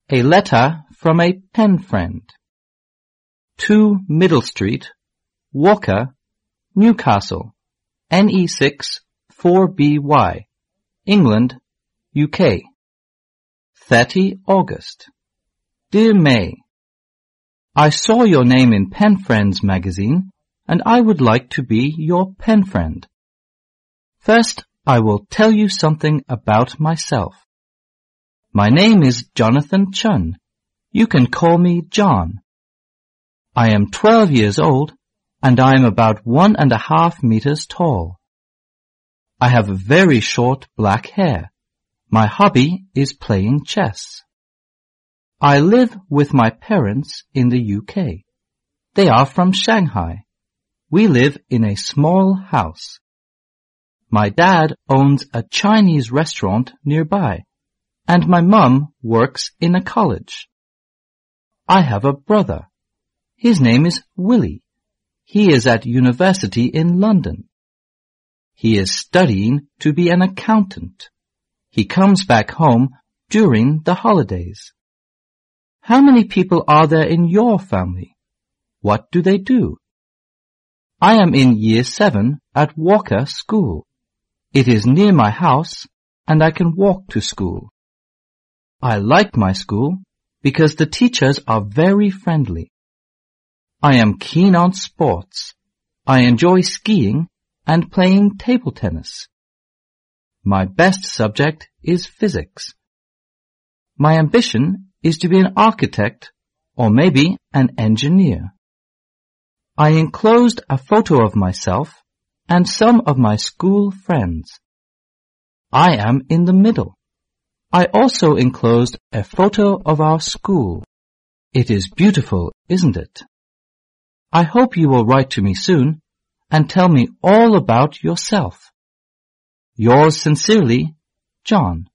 A letter from a pen friend. 2 Middle Street, Walker, Newcastle, NE6 4BY, England, UK. 30 August. Dear May, I saw your name in Pen Friends magazine and I would like to be your pen friend. First, I will tell you something about myself. My name is Jonathan Chun. You can call me John. I am 12 years old and I am about 1.5 meters tall. I have very short black hair. My hobby is playing chess. I live with my parents in the UK. They are from Shanghai. We live in a small house. My dad owns a Chinese restaurant nearby, and my mum works in a college. I have a brother. His name is Willie. He is at university in London. He is studying to be an accountant. He comes back home during the holidays. How many people are there in your family? What do they do? I am in Year 7 at Walker School. It is near my house and I can walk to school. I like my school because the teachers are very friendly. I am keen on sports. I enjoy skiing and playing table tennis. My best subject is physics. My ambition is to be an architect or maybe an engineer. I enclosed a photo of myself and some of my school friends. I am in the middle. I also enclosed a photo of our school. It is beautiful, isn't it? I hope you will write to me soon and tell me all about yourself. Yours sincerely, John.